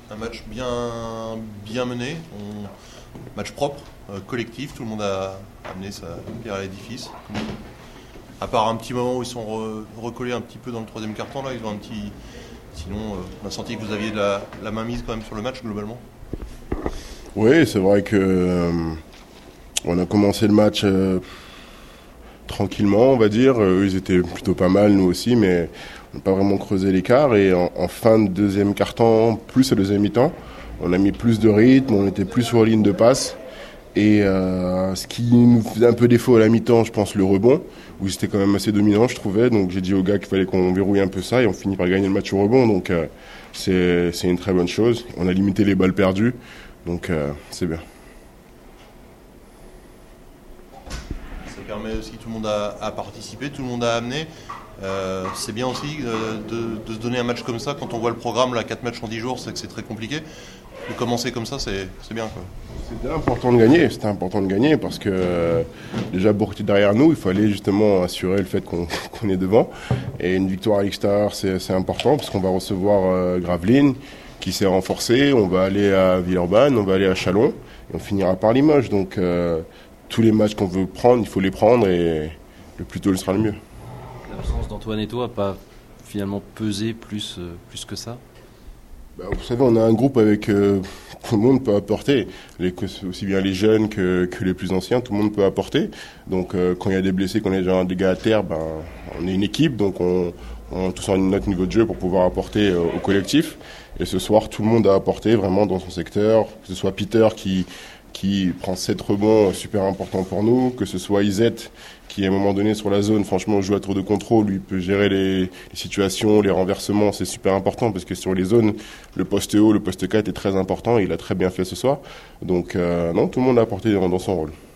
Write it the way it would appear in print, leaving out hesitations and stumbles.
Un match bien mené, match propre, collectif, tout le monde a amené sa pierre à l'édifice. À part un petit moment où ils sont recollés un petit peu dans le troisième quart-temps, là, ils ont un petit... Sinon, on a senti que vous aviez de la mainmise quand même sur le match, globalement. Oui, c'est vrai que on a commencé le match tranquillement, on va dire. Eux, ils étaient plutôt pas mal, nous aussi, mais on n'a pas vraiment creusé l'écart. Et en fin de deuxième quart-temps, plus à deuxième mi-temps, on a mis plus de rythme, on était plus sur la ligne de passe. Et ce qui nous faisait un peu défaut à la mi-temps, je pense, le rebond, où c'était quand même assez dominant, je trouvais. Donc j'ai dit aux gars qu'il fallait qu'on verrouille un peu ça, et on finit par gagner le match au rebond. Donc c'est une très bonne chose. On a limité les balles perdues, donc c'est bien. Ça permet aussi, tout le monde a participé, tout le monde a amené. C'est bien aussi de se donner un match comme ça. Quand on voit le programme, là, 4 matchs en 10 jours, c'est que c'est très compliqué. De commencer comme ça, c'est bien, quoi. C'était important de gagner parce que déjà Bourg était derrière nous, il fallait justement assurer le fait qu'on est devant. Et une victoire à l'extérieur, c'est important parce qu'on va recevoir Gravelines qui s'est renforcé, on va aller à Villeurbanne, on va aller à Châlons et on finira par Limoges. Donc tous les matchs qu'on veut prendre, il faut les prendre et le plus tôt le sera le mieux. L'absence d'Antoine Eto'o n'a pas finalement pesé plus que ça? Vous savez, on a un groupe avec tout le monde peut apporter, aussi bien les jeunes que les plus anciens, tout le monde peut apporter. Donc quand il y a des blessés, quand il y a des gars à terre, on est une équipe, donc on a tous notre niveau de jeu pour pouvoir apporter au collectif. Et ce soir, tout le monde a apporté vraiment dans son secteur, que ce soit Peter qui prend 7 rebonds super importants pour nous, que ce soit Isette qui à un moment donné sur la zone, franchement joue à tour de contrôle, lui peut gérer les situations, les renversements, c'est super important parce que sur les zones, le poste haut, le poste 4 est très important, il a très bien fait ce soir. Donc non, tout le monde a apporté dans son rôle.